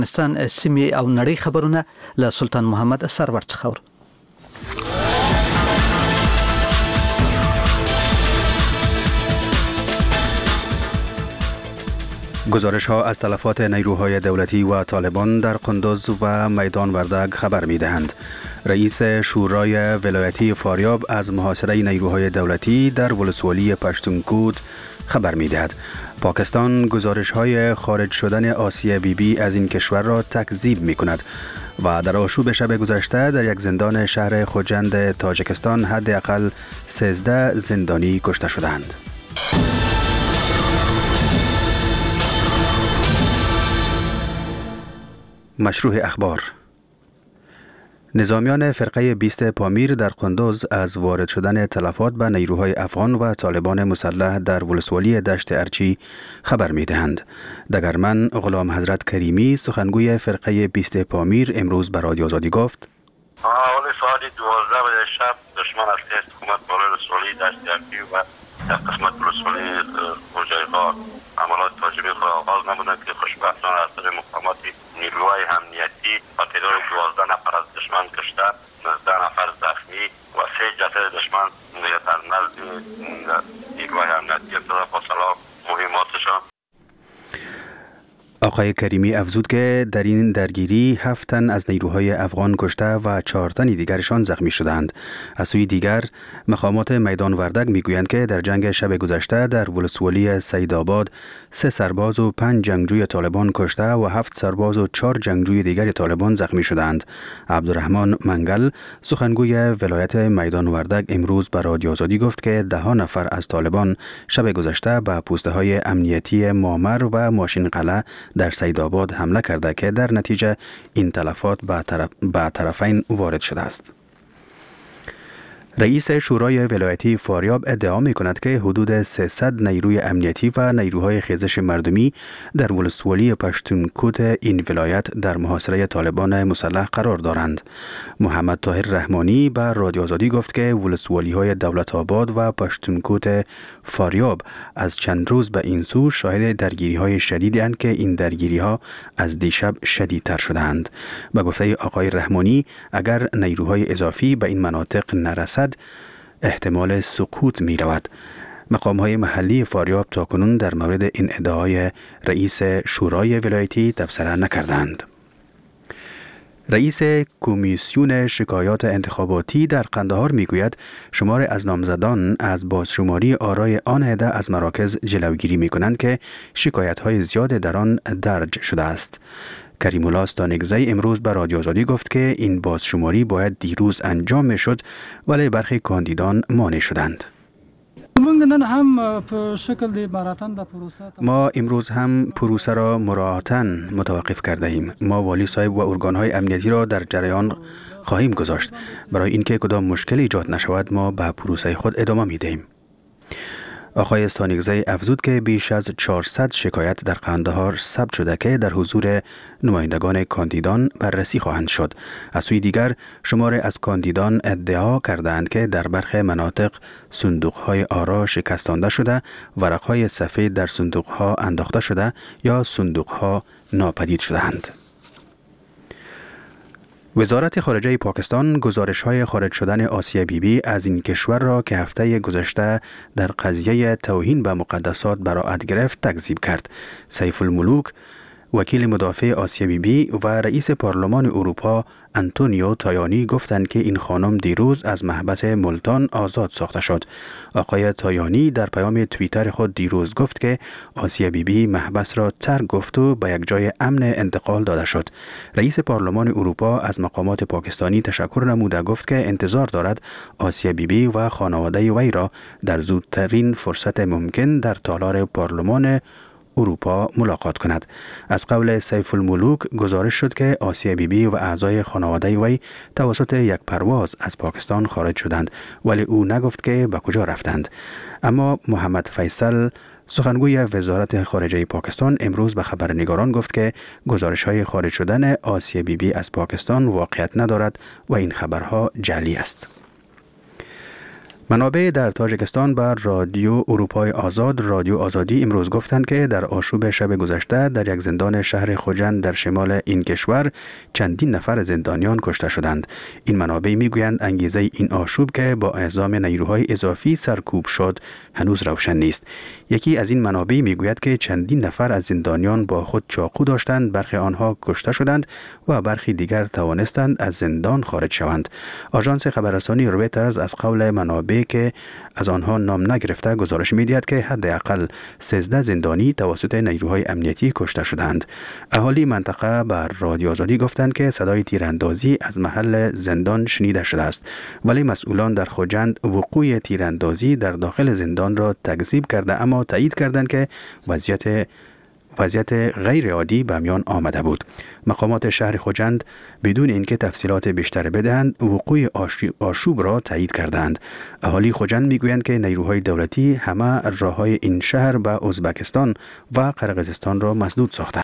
افغانستان سیمې او نړۍ خبرونه له سلطان محمد سرور څخه. گزارش ها از تلفات نیروهای دولتی و طالبان در قندوز و میدان وردگ خبر می دهند. رئیس شورای ولایتی فاریاب از محاصره نیروهای دولتی در ولسوالی پشتونکوت خبر می دهد. پاکستان گزارش های خارج شدن آسیه بیبی از این کشور را تکذیب می کند و در آشوب شب گذشته در یک زندان شهر خوجند تاجیکستان حداقل 13 زندانی کشته شدند. مشروع اخبار. نظامیان فرقه 20 پامیر در قندوز از وارد شدن تلفات به نیروهای افغان و طالبان مسلح در ولسوالی دشت ارچی خبر می دهند. دگرمن غلام حضرت کریمی سخنگوی فرقه 20 پامیر امروز به رادیو آزادی گفت: حوالی ساعت 12 شب دشمن از حکومت بالای ولسوالی دشت ارچی و در قسمت ولسوالی خوجایغار عملات تاجیبی خود آغاز نمودند که خوشبختانه از طریق مقامات نیروهای امنیتی با تعداد 12 نفر از دشمن کشته، 19 نفر زخمی و 3 جسد دشمن در نزد نیروهای امنیتی ابتدا فاصله مهماتشان. آقای کریمی افزود که در این درگیری 7 تن از نیروهای افغان کشته و 4 تن دیگرشان زخمی شدند. از سوی دیگر مقامات میدان وردگ میگویند که در جنگ شب گذشته در ولسوالی سیدآباد 3 سرباز و 5 جنگجوی طالبان کشته و 7 سرباز و 4 جنگجوی دیگر طالبان زخمی شدند. عبدالرحمن منگل سخنگوی ولایت میدان وردگ امروز به رادیو آزادی گفت که 10 نفر از طالبان شب گذشته به پوسته های امنیتی مامر و ماشین قلعه در سیدآباد حمله کرده که در نتیجه این تلفات به طرفین وارد شده است. رئیس شورای ولایتی فاریاب ادعا می کند که حدود 300 نیروی امنیتی و نیروهای خیزش مردمی در ولسوالی پشتونکوت این ولایت در محاصره طالبان مسلح قرار دارند. محمد طاهر رحمانی به رادیو آزادی گفت که ولسوالی های دولت آباد و پشتونکوت فاریاب از چند روز به این سو شاهد درگیری های شدیدی اند که این درگیری ها از دیشب شدیدتر شدند. به گفته آقای رحمانی اگر نیروهای اضافی به این مناطق نرسد احتمال سقوط می رود. مقام های محلی فاریاب تاکنون در مورد این ادعای رئیس شورای ولایتی تبصره نکردند. رئیس کمیسیون شکایات انتخاباتی در قندهار میگوید شمار از نامزدان از بازشماری آرای آن عده از مراکز جلوگیری می کنند که شکایت های زیاد در آن درج شده است. کریم الله استانگزی امروز به رادیو آزادی گفت که این بازشماری باید دیروز انجام می شد ولی برخی کاندیدان مانع شدند. ما امروز هم پروسه را مراعاتاً متوقف کرده ایم. ما والی صاحب و ارگانهای امنیتی را در جریان خواهیم گذاشت. برای اینکه کدام مشکل ایجاد نشود ما به پروسه خود ادامه می دهیم. آقای استانگزی افزود که بیش از 400 شکایت در قندهار ثبت شده که در حضور نمایندگان کاندیدان بررسی خواهند شد. از سوی دیگر شمار از کاندیدان ادعا کردند که در برخی مناطق صندوق‌های آرا شکستانده شده، ورق‌های سفید در صندوق‌ها انداخته شده یا صندوق‌ها ناپدید شدند. وزارت خارجه پاکستان گزارش‌های خارج شدن آسیه بیبی از این کشور را که هفته گذشته در قضیه توهین به مقدسات براءت گرفت تکذیب کرد. سیف الملوک وکیل مدافع آسیه بیبی و رئیس پارلمان اروپا انتونیو تایانی گفتند که این خانم دیروز از محبس ملتان آزاد ساخته شد. آقای تایانی در پیام توییتر خود دیروز گفت که آسیه بیبی محبس را ترک گفت و به یک جای امن انتقال داده شد. رئیس پارلمان اروپا از مقامات پاکستانی تشکر نموده گفت که انتظار دارد آسیه بیبی و خانواده وی را در زودترین فرصت ممکن در تالار پارلمان اروپا ملاقات کند. از قول سیف الملوک گزارش شد که آسیه بیبی و اعضای خانواده وی توسط یک پرواز از پاکستان خارج شدند ولی او نگفت که به کجا رفتند. اما محمد فیصل سخنگوی وزارت خارجه پاکستان امروز به خبرنگاران گفت که گزارش‌های خارج شدن آسیه بیبی از پاکستان واقعیت ندارد و این خبرها جعلی است. منابع در تاجیکستان بر رادیو اروپای آزاد رادیو آزادی امروز گفتند که در آشوب شب گذشته در یک زندان شهر خوجند در شمال این کشور چندین نفر زندانیان کشته شدند. این منابع میگویند انگیزه این آشوب که با اعزام نیروهای اضافی سرکوب شد هنوز روشن نیست. یکی از این منابع میگوید که چندین نفر از زندانیان با خود چاقو داشتند، برخی آنها کشته شدند و برخی دیگر توانستند از زندان خارج شوند. آژانس خبررسانی رویترز از قول منابع که از آنها نام نگرفته گزارش می‌دهد که حداقل 13 زندانی توسط نیروهای امنیتی کشته شدند. اهالی منطقه بر رادیو آزادی گفتند که صدای تیراندازی از محل زندان شنیده شده است، ولی مسئولان در خوجند وقوع تیراندازی در داخل زندان را تکذیب کرده، اما تایید کردند که وضعیت غیر عادی به میان آمده بود. مقامات شهر خوجند بدون اینکه تفصیلات بیشتر بدهند وقوع آشوب را تایید کردند. اهالی خوجند میگویند که نیروهای دولتی همه راههای این شهر به ازبکستان و قرقیزستان را مسدود ساختند.